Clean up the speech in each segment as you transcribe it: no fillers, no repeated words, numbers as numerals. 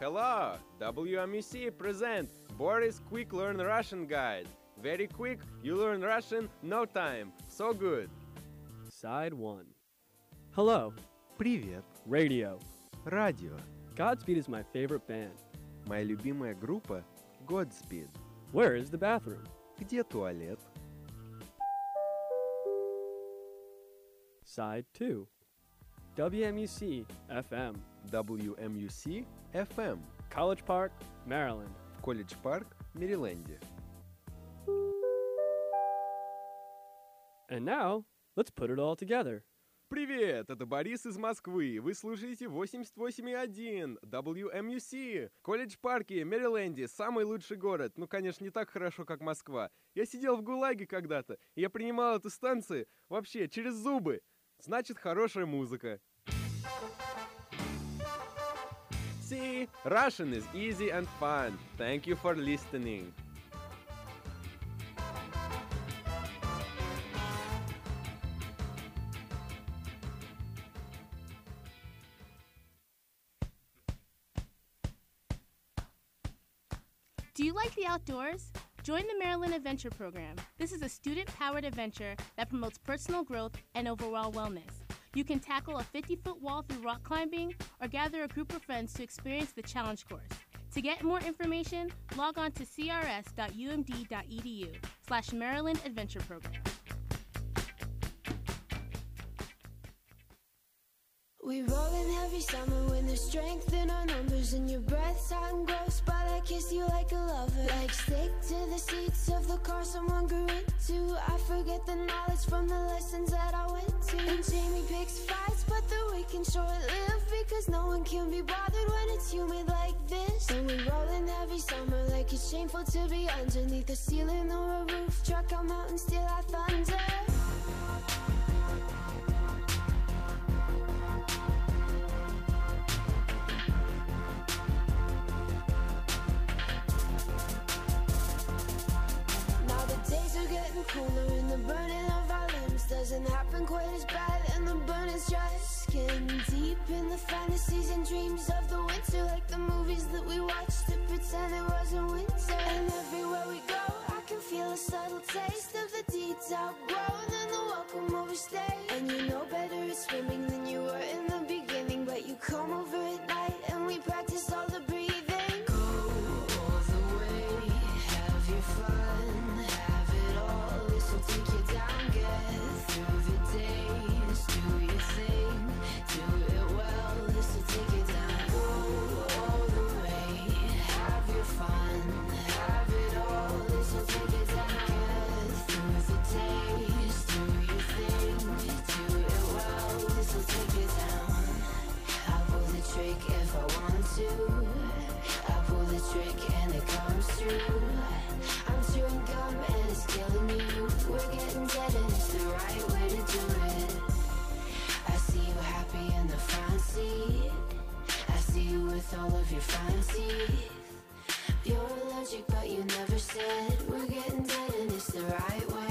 Hello! WMUC present Boris Quick Learn Russian Guide. Very quick, you learn Russian, no time. So good. Side 1. Hello. Привет. Radio. Радио. Godspeed is my favorite band. Моя любимая группа Godspeed. Where is the bathroom? Где туалет? Side 2. WMUC FM. WMUC FM. College Park, Maryland. В Колледж-парк, Мэриленде. And now, let's put it all together. Привет, это Борис из Москвы. Вы слушаете 88,1 WMUC. Колледж-парке, Мэриленде, самый лучший город. Ну, конечно, не так хорошо, как Москва. Я сидел в ГУЛАГе когда-то, и я принимал эту станцию вообще через зубы. Значит, хорошая музыка. See, Russian is easy and fun. Thank you for listening. Do you like the outdoors? Join the Maryland Adventure Program. This is a student-powered adventure that promotes personal growth and overall wellness. You can tackle a 50-foot wall through rock climbing or gather a group of friends to experience the challenge course. To get more information, log on to crs.umd.edu/Maryland Adventure Program. We roll in heavy summer when there's strength in our numbers, and your breath's hot and gross, but I kiss you like a lover. Like stick to the seats of the car someone grew into. I forget the knowledge from the lessons that I went to. And Jamie picks fights, but the weekend short-lived, because no one can be bothered when it's humid like this. And we roll in heavy summer like it's shameful to be underneath a ceiling or a roof. Truck our mountains till I thunder. Cooler in the burning of our limbs doesn't happen quite as bad, and the burning's just skin deep in the fantasies and dreams of the winter, like the movies that we watched to pretend it wasn't winter. And everywhere we go, I can feel a subtle taste of the deeds outgrown and the welcome overstayed. And you know better at swimming than you were in the beginning, but you come over at night and we practice all the breathing. Go all the way, have your fun. Take you down, get through the days, do your thing, do it well, this'll take you down. Go all the way, have your fun, have it all, this'll take you down. Get through the days, do your thing, do it well, this'll take you down. I pull the trick if I want to, I pull the trick and it comes true. I'm chewing gum and it's killing you. We're getting dead and it's the right way to do it. I see you happy in the front seat. I see you with all of your fine teeth. You're allergic but you never said. We're getting dead and it's the right way.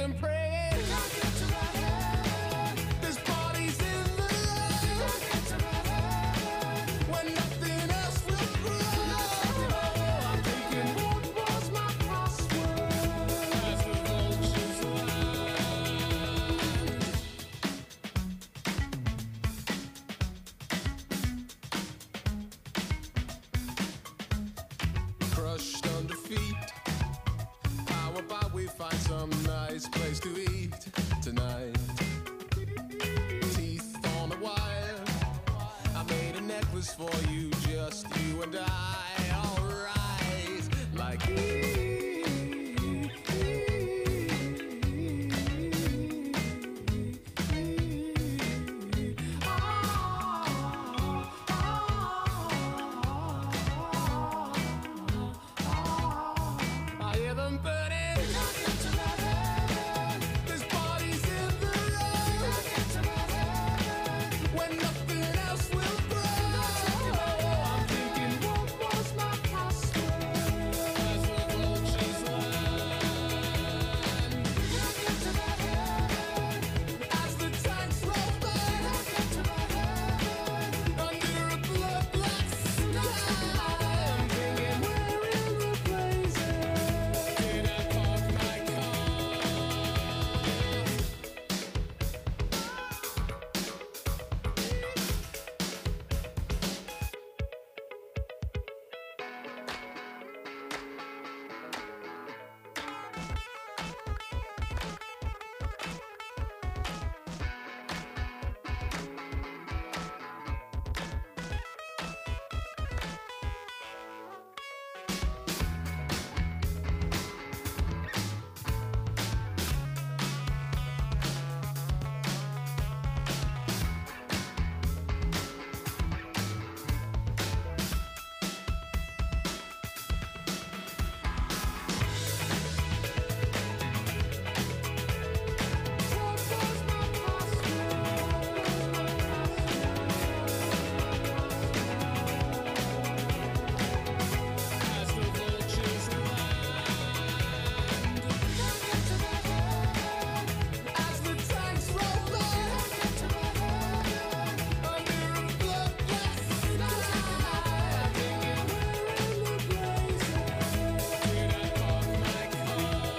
them praying. This party's in the light. When nothing else will grow. I'm thinking, what was my password? As the vultures land. Crushed under feet. How about we find some nice place to eat tonight? Teeth on a wire. I made a necklace for you, just you and I. Alright, like I hear them burning. This party's in the light. When nothing else will grow. I'm thinking, what was my password? As the vultures land. As the tanks roll by. Under a blood-black sky. I'm thinking, where in the blazes did I park my car? As the vultures land. As the tanks roll by. Under a blood-black sky. Thinking, where in the blazes did I park my car?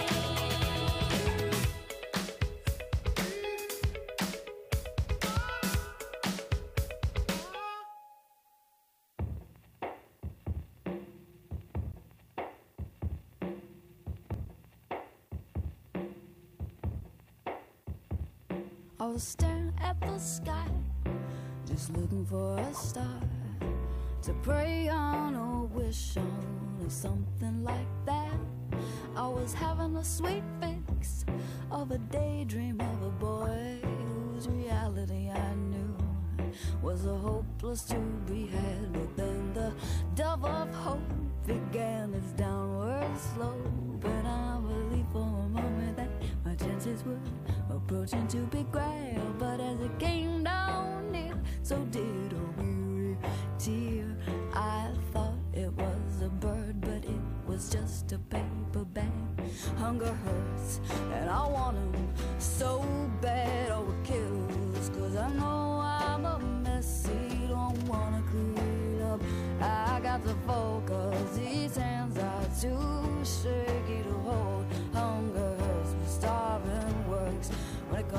I was staring at the sky, just looking for a star to pray on or wish on or something like that. I was having a sweet fix of a daydream of a boy whose reality I knew was a hopeless to be had. But then the dove of hope began its downward slope, and I believed for a moment that my chances were approaching to be grabbed. But as it came down near, so did a weary tear. I thought it was a bird, but it was just a paper bag. Hunger hurts, and I want him so bad. Oh, it kills, 'cause I know I'm a messy, don't wanna clean up. I got to focus, these hands are too shaky to hold. Hunger hurts, but starving works when it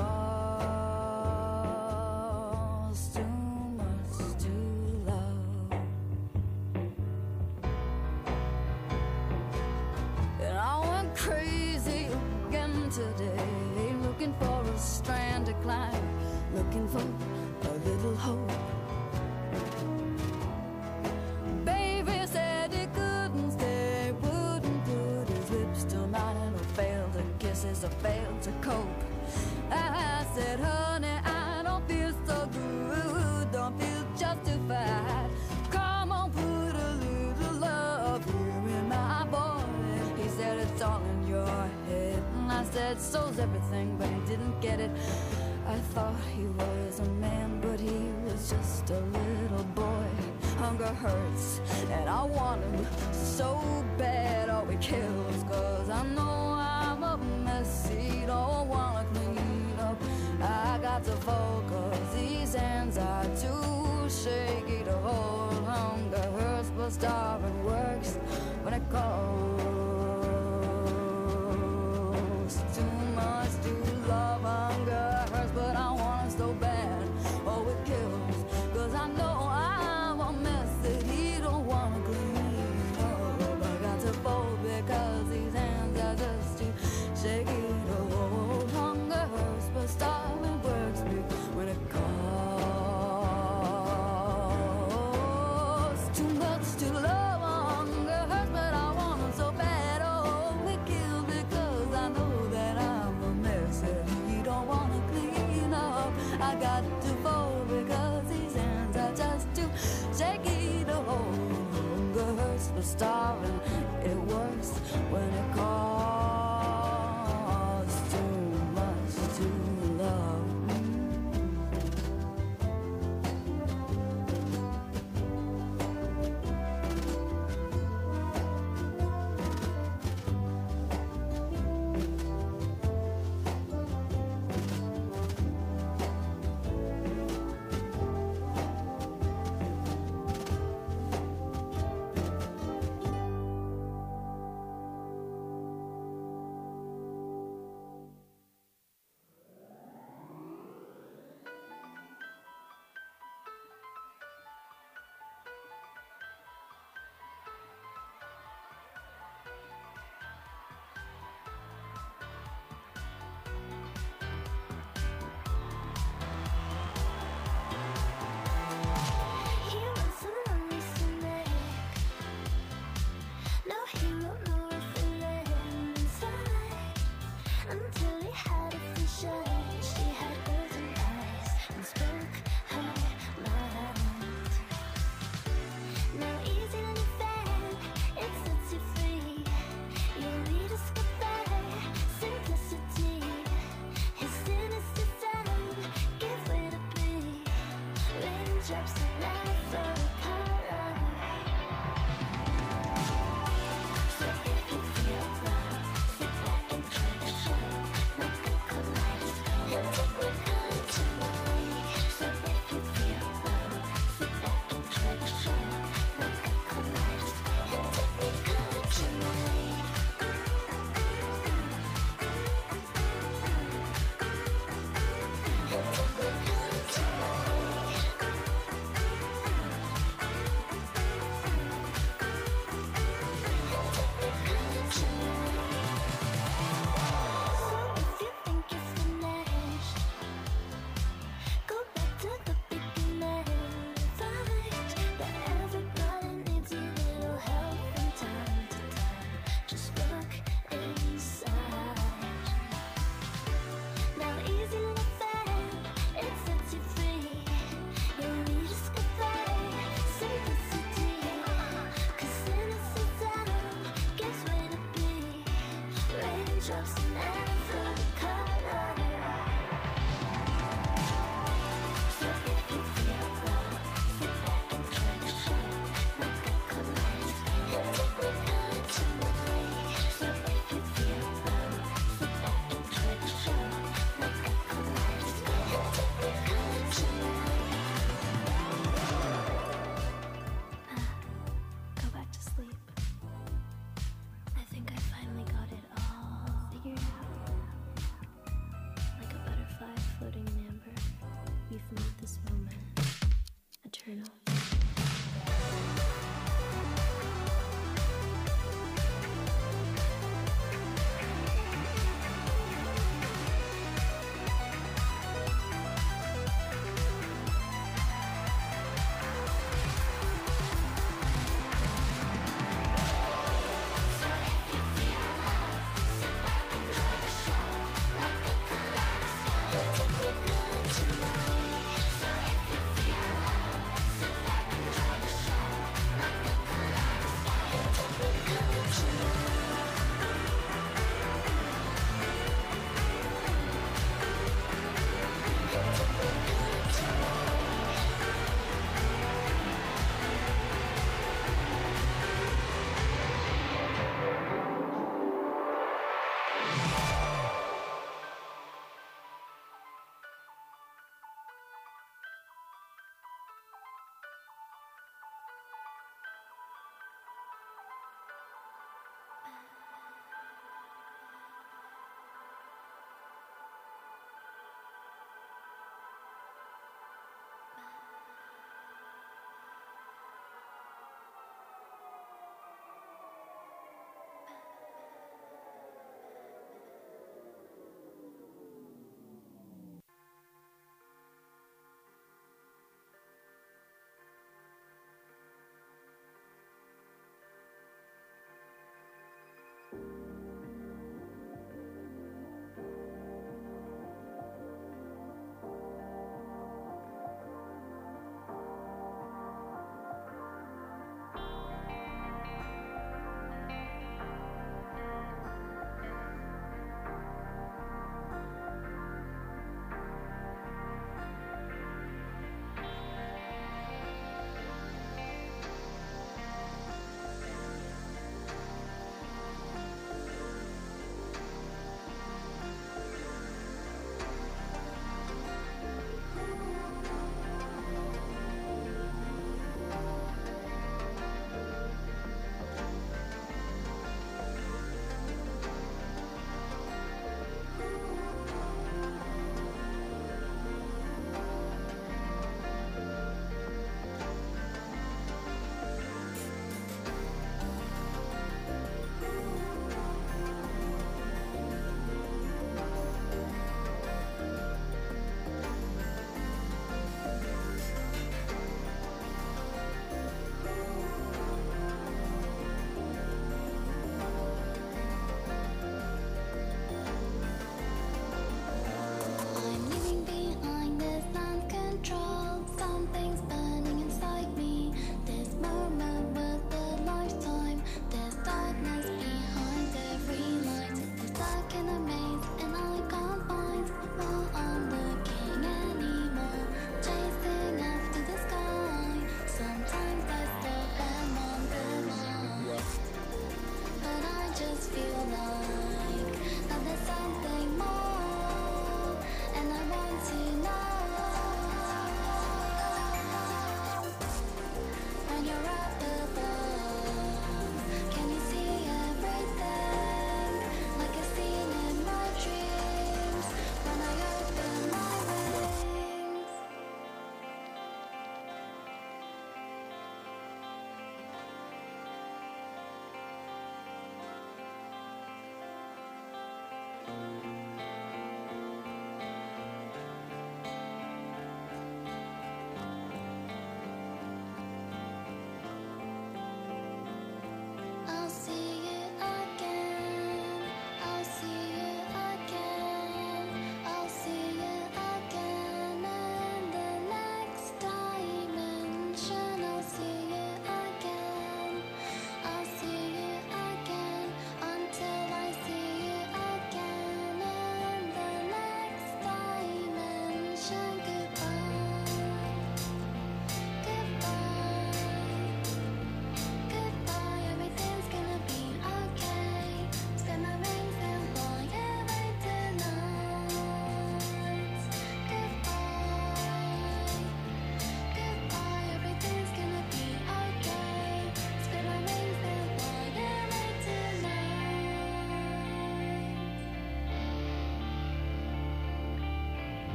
costs too much to love. And I went crazy again today, looking for a strand to climb, looking for a little hope. Baby said he couldn't stay, wouldn't put his lips to mine, or fail to kisses, or fail to cope. I said, honey, I don't feel so good, don't feel justified. Come on, put a little love here in my voice. He said, it's all in your head. And I said, so's everything, but he didn't get it. I thought he was a man, but he was just a little boy. Hunger hurts, and I want him so bad. Oh, it kills, 'cause I know I'm a messy, don't starving works when it calls. Too much to love, hunger hurts, but I want it so bad. Oh, it kills, 'cause I know I'm a mess that he don't wanna clean up. I got to fold because these hands are just too shaky to hold. Hunger hurts, but starving works me when it calls. Too much to love, hunger hurts, but I want it so bad. Oh, it kills because I know that I'm a mess that he don't wanna clean up. I got to fold because these hands are just too shaky to hold. Hunger hurts, but starving it works when it costs too much to love. He was a lonely cynic. No hero, no feeling inside. Until he had a vision. She had golden eyes and spoke her mind. Now easy like a fan, it sets you free. You rediscover simplicity. His sinister sound give way to be. Raindrops that never color. So if you feel love, sit back and try to show. Not the kaleidoscope, and take my hand tonight. So if you feel love, sit back and try to show. Not the kaleidoscope, and take my hand tonight. So if you think you're finished, go back to the beginning. Find that everybody needs a little help from time to time. Just look inside. Now easy like a fan, it sets you free. You rediscover simplicity. 'Cause innocent sound gives way to be. Raindrops never color. So if you feel love, sit back and try to show. Not the kaleidoscope, and take my hand tonight. So if you feel love, sit back and try to show. Not the kaleidoscope, and take my hand tonight. Go back to sleep. I think I finally got it all figured out.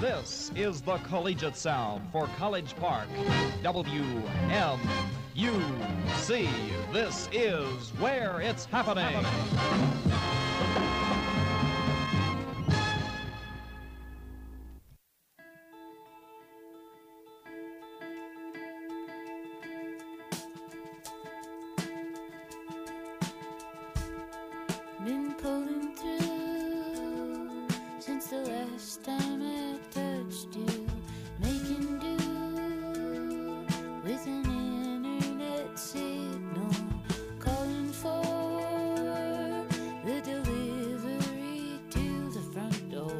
This is the collegiate sound for College Park. WMUC. This is where it's happening. Been pulling through since the last time I touched you, making do with an internet signal, calling for the delivery to the front door.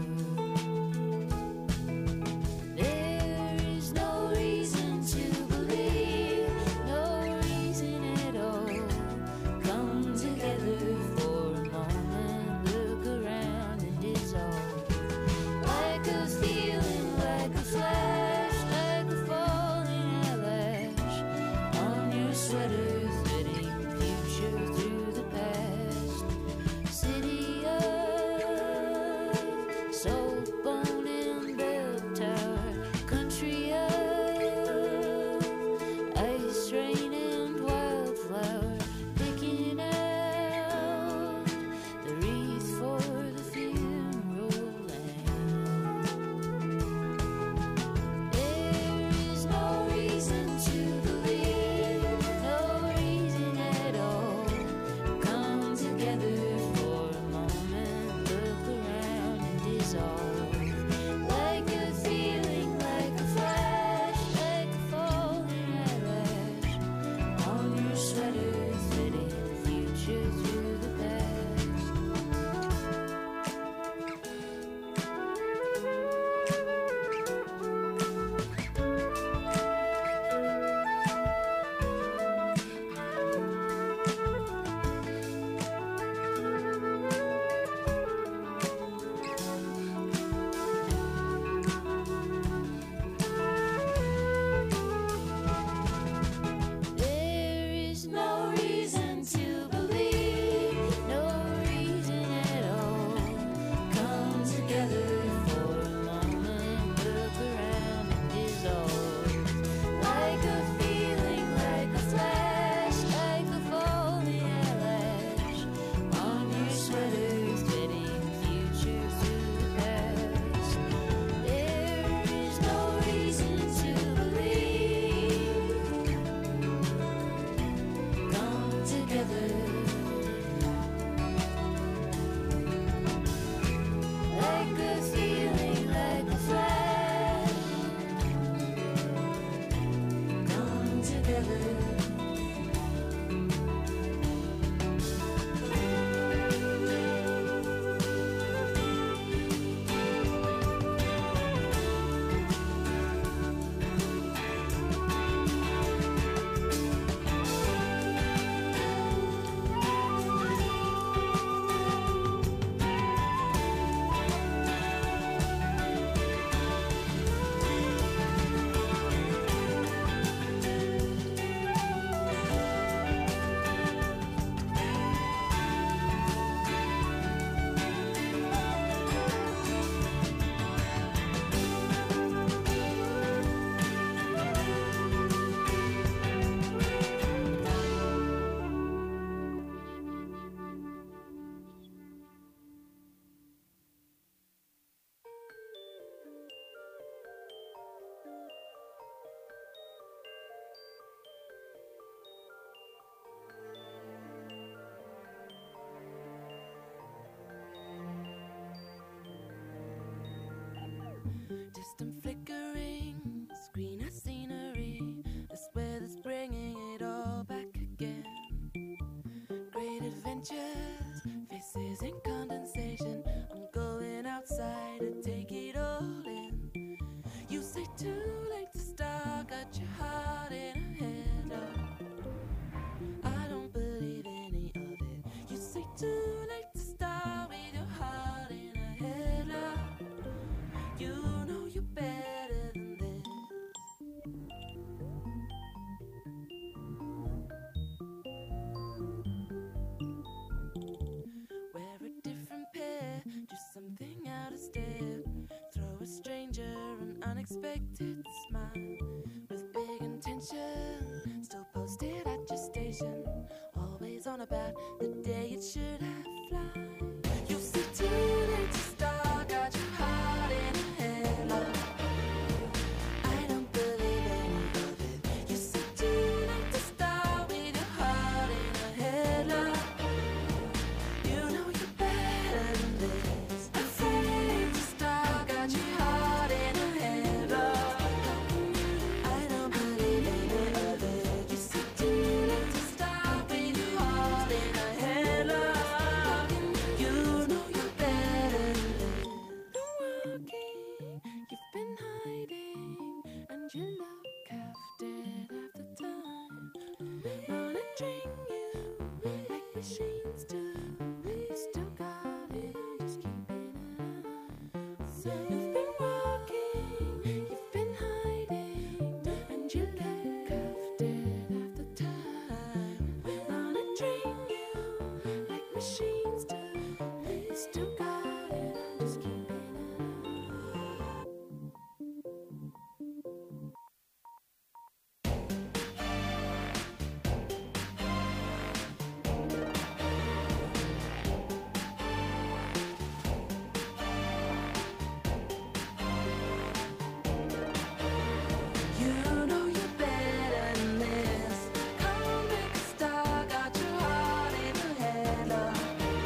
There is no reason to believe, no reason at all. Come together for a moment, look around and dissolve. Like a feeling, like a flash, like a falling eyelash on your sweater, threading the future through the past. City of soul, bone and bell tower, country of ice, rain and wildflower, picking out the wreath for the funeral land. There is no reason to believe, no reason at all. Come together for a moment, look around and dissolve. Like a feeling, like a flash, like a falling eyelash on your sweater, threading the future through the past. There is no reason to believe, no reason at all. Come together for a moment, look around and dissolve. Like a feeling, like a flash, like a falling eyelash on your sweater, threading the future through the past. There is no reason to believe. Come together, like a feeling, like a flash. Come together. Distant flickering, screen of scenery, the weather's bringing it all back again. Great adventures, faces in condensation. I'm going outside to take it all in. You say too late to start, got your heart in a headlock. I don't believe any of it. You say too late to start with your heart in a headlock. You know you're better than this. Wear a different pair, do something out of step. Throw a string unexpected smile with big intention. Still posted at your station, always on about the day it should have fly. You see too late to start, got your heart in a headlock. I don't believe any of it. You see too late to start with your heart in a headlock. You know you're better than this. Afraid to start, got your heart in a headlock. I don't believe any of it. You see too late to start with your heart in a headlock. You know you're better than this. Walking, you've been hiding, and you look half dead half the time. Monitoring you like machines do. You still got it, I'm just keeping an eye. So you've been walking, you've been hiding, and you look half dead half the time. Monitoring you like machines do. You still got it, I'm just keeping an eye. You know you're better than this. Come make a star, got your heart in a headlock.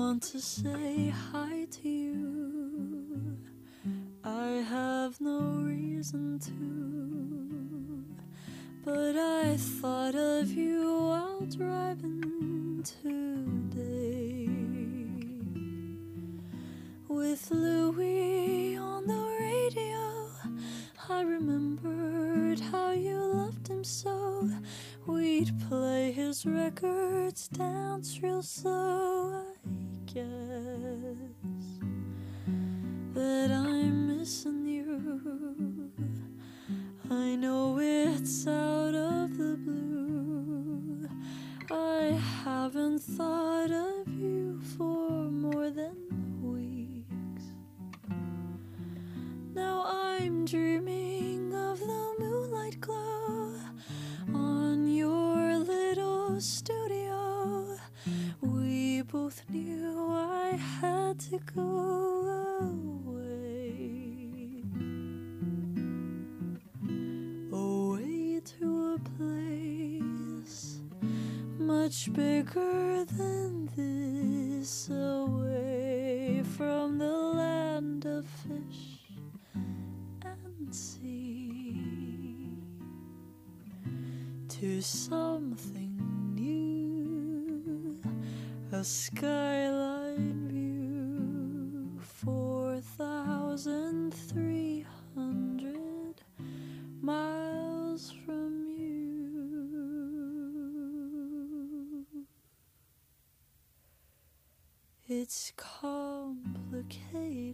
want to say hi to you. I have no reason to, but I thought of you while driving today. With Louis on the radio, I remembered how you loved him so. We'd play his records, dance real slow. I guess that I'm missing you. I know it's out of the blue. I haven't thought of you for more than weeks. Now I'm dreaming of the moonlight glow on your little studio. We both knew I had to go away, away to a place much bigger than this, away from the land of fish and sea, to something new, a skyline view, 4,300 miles from you. It's complicated.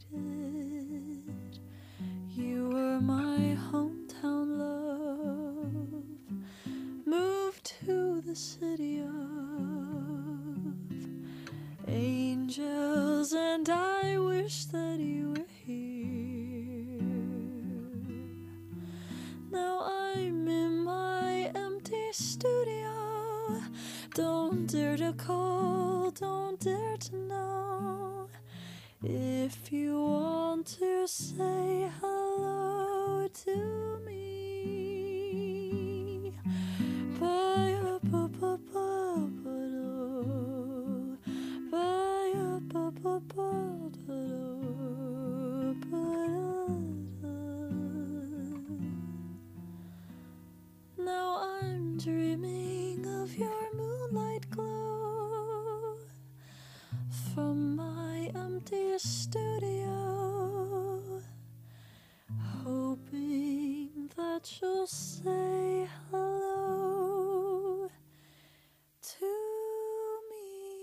You were my hometown love, moved to the city of angels, and I wish that you were here. Now I'm in my empty studio. Don't dare to call, don't dare to know. If you want to say hello to me, now I'm dreaming of your moonlight glow from my empty studio, hoping that you'll say hello to me.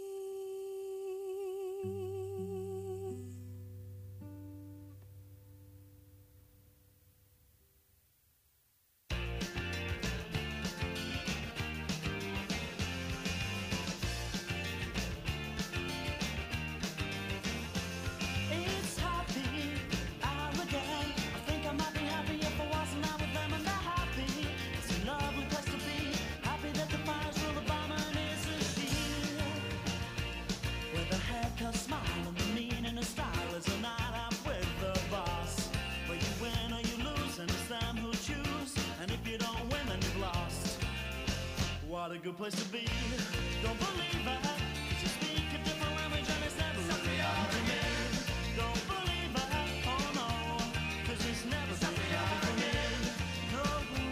It's happy hour again. I think I might be happy if I wasn't out with them and they're happy. It's a lovely place to be. Happy that the fire's real, the barman is a shield. With a haircut, smile, and the meaning of style is a night out with the boss. Where you win or you lose, and it's them who choose. And if you don't win, then you've lost. What a good place to be. Don't believe it. 'Cause you speak a different language and it's never really happened to me. Don't believe it. Oh no. 'Cause it's never been happened to me. No.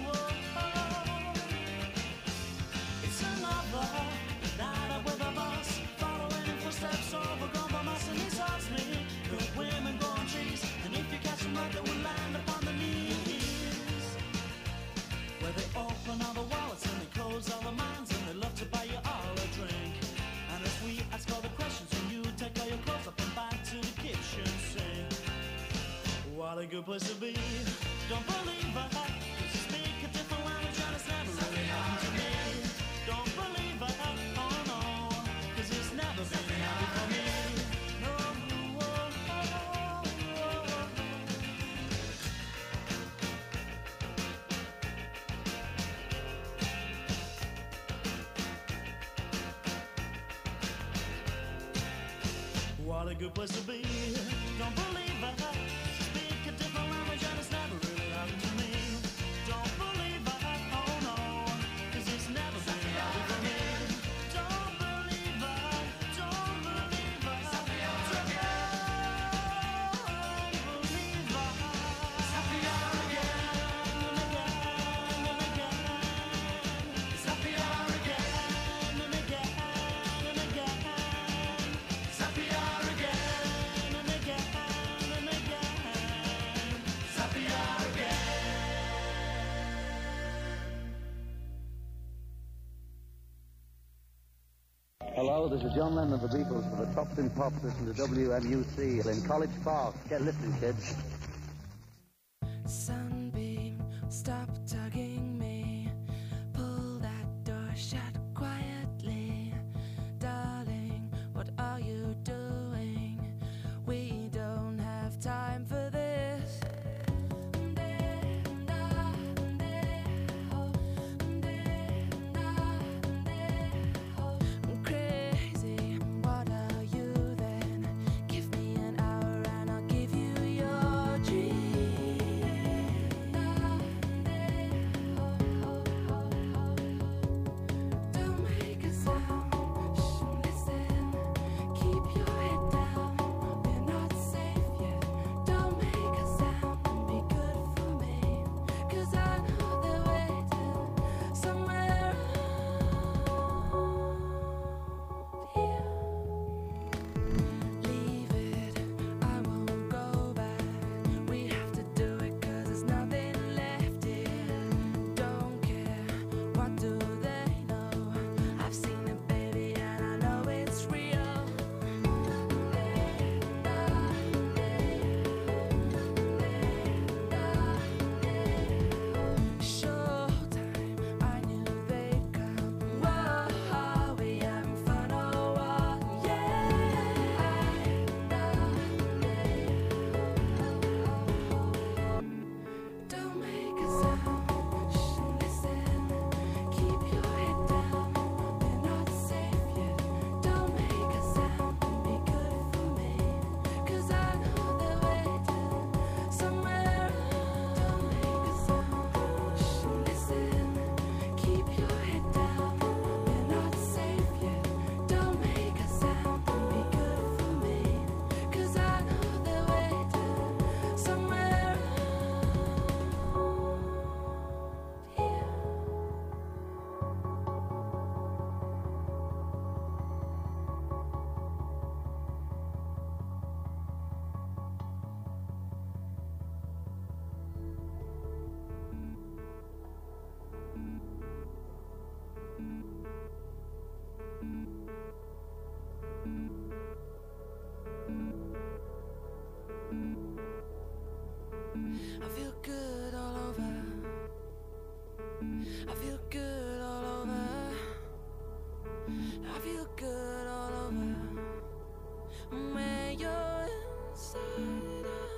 It's another night out with a boss. Following in footsteps overgrown by mice and he's asked me. Good women go on trees. And if you catch them right, they will land upon the knees. Where they open all the wallets and they close all the minds, and they love to buy you all a drink. And if we ask all the questions, and you take all your clothes up and back to the kitchen sink. What a good place to be. Don't believe it. 'Cause you speak a different language and it's never really happened to me. Don't believe it. Oh no. 'Cause it's never been happened for me. No. What a good place to be. Don't believe it. Speak a different language and it's never really happened to me. Don't believe it. Oh no. 'Cause it's never been happened for me. Don't believe it. Don't believe it. this is John Lennon of the Beatles for the Tops in Pops. Listen to WMUC in College Park. Get listening, kids. Sunbeam, stop tugging me. Pull that door shut quietly. Darling, what are you doing? We don't have time for this. Crazy, what are you then? Give me an hour and I'll give you your dream. Don't make a sound, shh, listen. Keep your head down, we're not safe yet. Don't make a sound and be good for me. 'Cause I know they're waiting somewhere here. Leave it, I won't go back. We have to do it 'cause there's nothing left here. Don't care, what do they know? I've seen it, baby, and I know it's real. Showtime, I knew they'd come. Whoa, are we having fun or what? Don't make a sound, shh, listen. Keep your head down, we're not safe yet. Don't make a sound and be good for me. 'Cause I know they're waiting somewhere. Don't make a sound, shh, listen. Keep your head down, we're not safe yet. Don't make a sound and be good for me. 'Cause I know they're waiting somewhere here. I feel good all over. I feel good all over. I feel good all over. When you're inside out.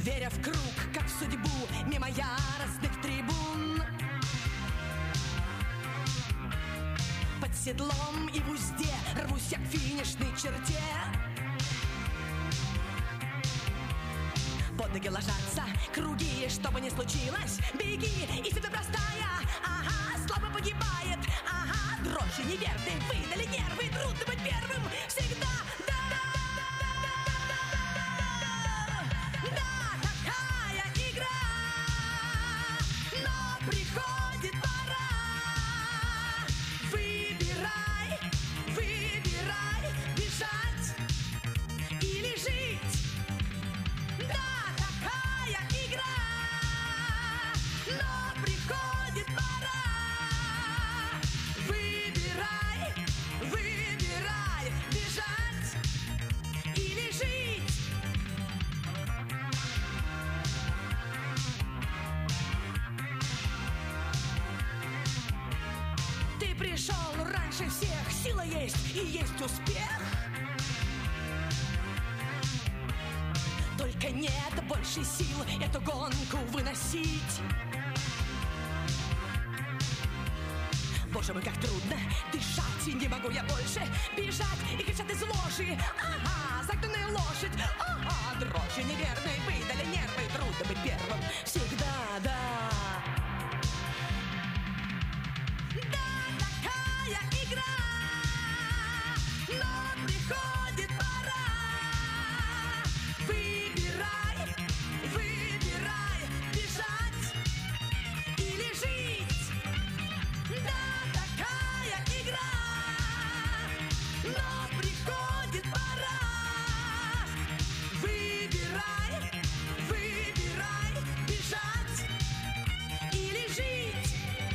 веря в круг, как в судьбу, мимо яростных трибун. Под седлом и в узде рвусь я к финишной черте. Под ноги ложатся круги, что бы ни случилось, беги, и всегда простая, ага, слабо погибает, ага, дрожью неверной выдали нервы, трудно быть первым, всегда, да, такая игра, но приходит пора, выбирай, бежать или жить. Да, такая игра, но приходит пора. Выбирай, бежать или жить. Ты пришел раньше всех, сила есть и есть успех. Только нет больше сил эту гонку выносить. Боже мой, как трудно дышать, и не могу я больше бежать. И кричат из ложи, ага, загнанная лошадь, ага, дрожью неверной выдали нервы, трудно быть первым, всегда, да. Да, такая игра, но приходит пора. Выбирай, бежать или жить. Да, такая игра, но приходит пора. Выбирай, бежать или жить.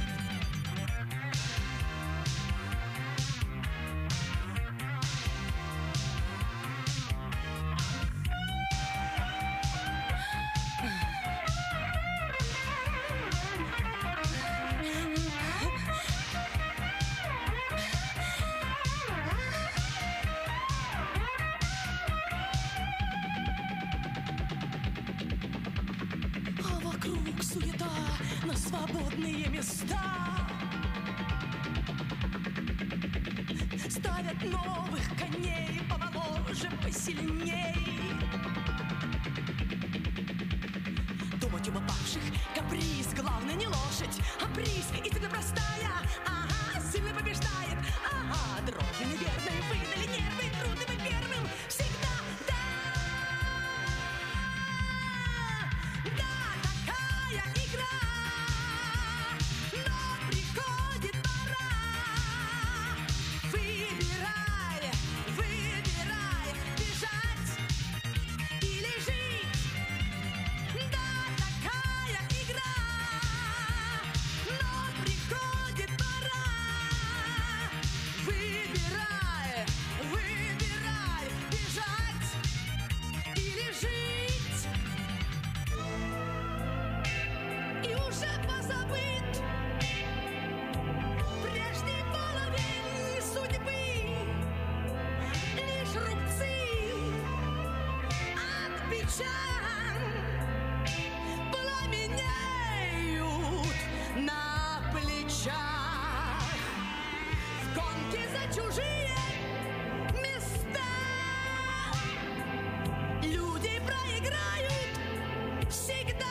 А вокруг суета на свободные места. Ставят новых коней помоложе, посильней. Думать об упавших каприз, главное не лошадь, а приз. Истина простая, ага, сильный побеждает, ага, дрожью неверной выдали нервы, трудно быть первым, всегда, да. Да, такая игра, но приходит пора. Выбирай, бежать или жить. Да, такая игра, но приходит пора. Выбирай, бежать или жить. И уже позабыт прежний половень судьбы. Лишь рубцы от печаль пламенеют на плечах. В гонке за чужие места люди проиграют всегда.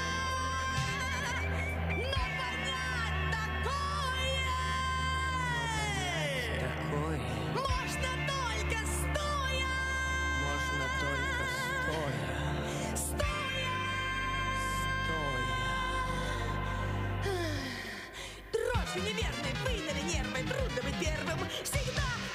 Но понять такое можно только стоя. Дрожью неверной выдали нервы, трудно быть первым, всегда.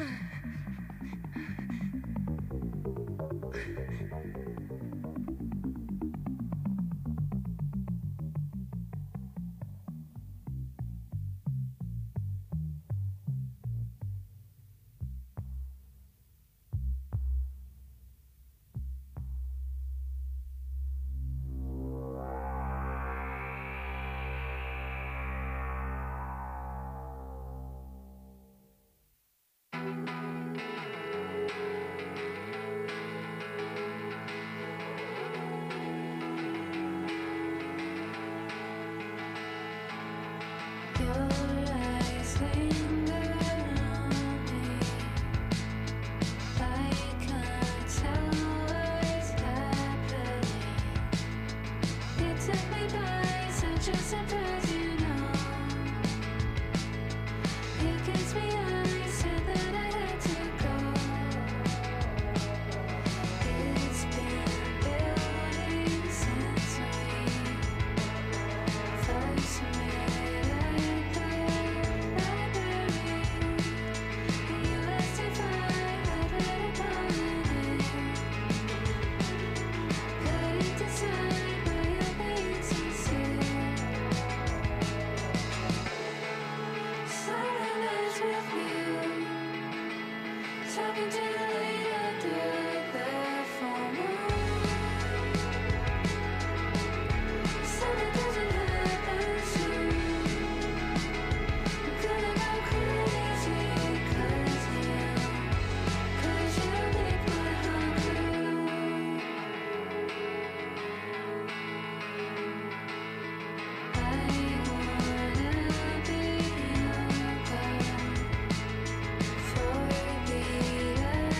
For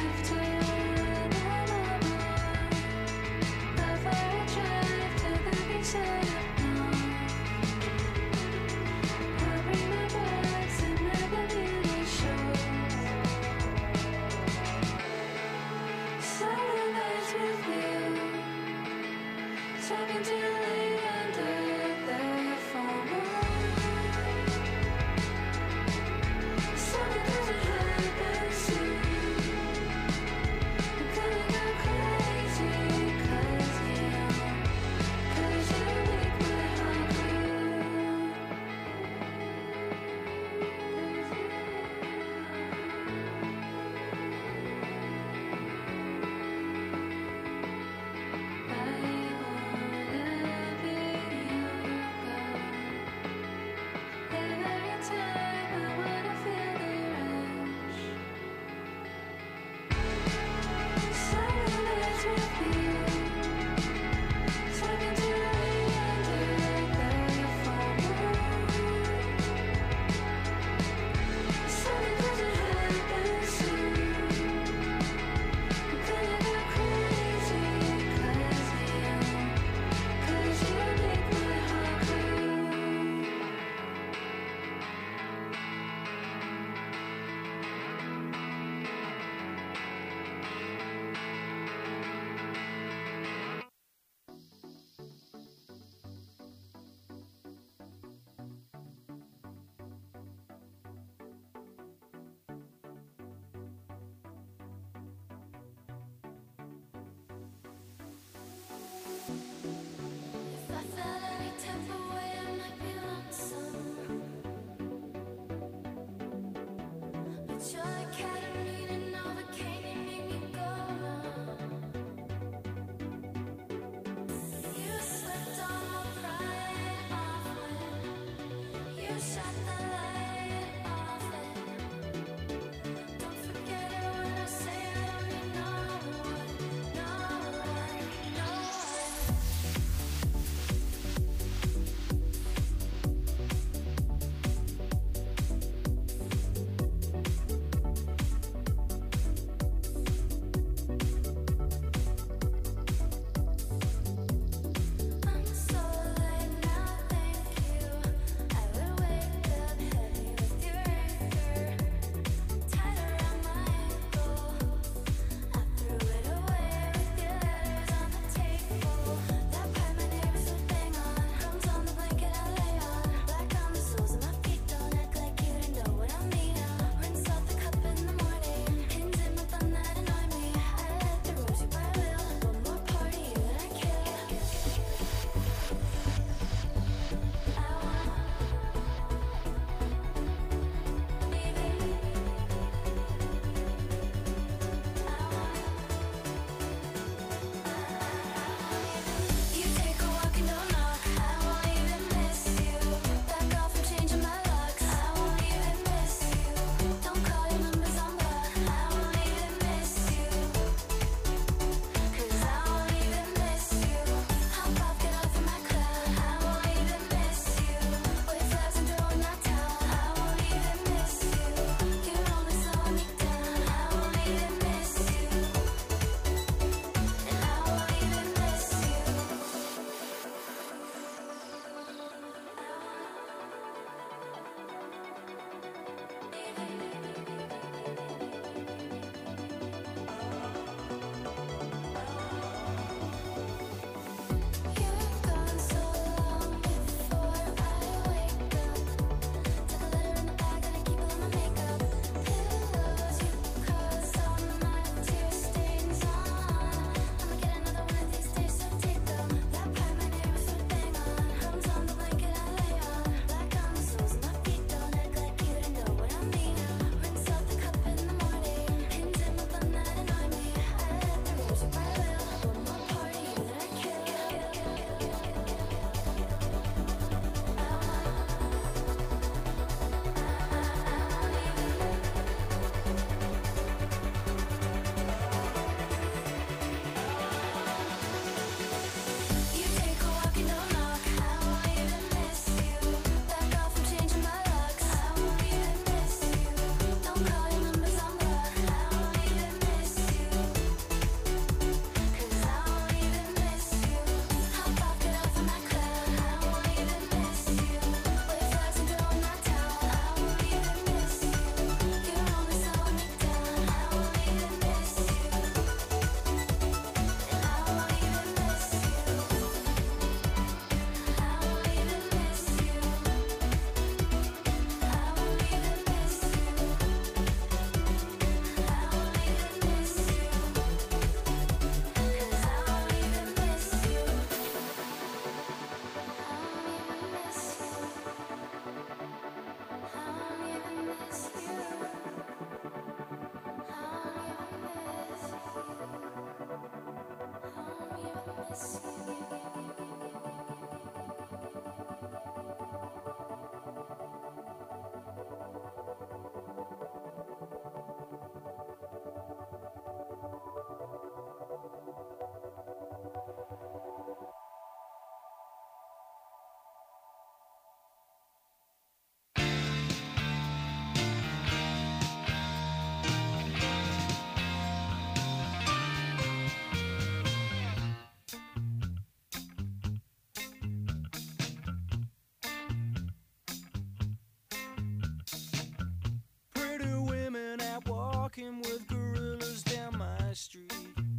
Pretty women out walking with gorillas down my street.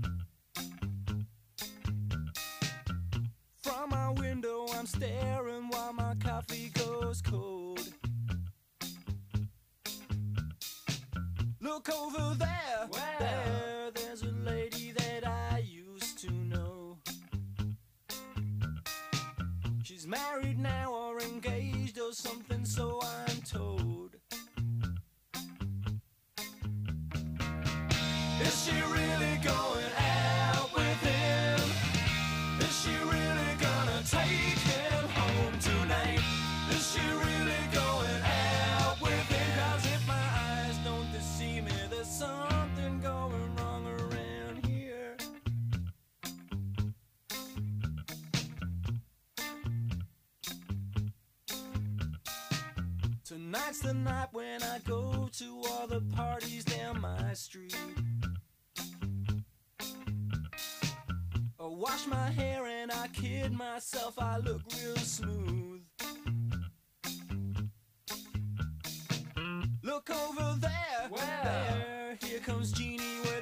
From my window I'm staring while my coffee goes cold. Look over there, there's a lady that I used to know. She's married now or engaged or something, so I'm told. Is she really going out with him? Is she really gonna take him home tonight? Is she really going out with him? 'Cause if my eyes don't deceive me, there's something going wrong around here. Tonight's the night when I go to all the parties down my street. I wash my hair and I kid myself, I look real smooth. Look over there, here comes Jeannie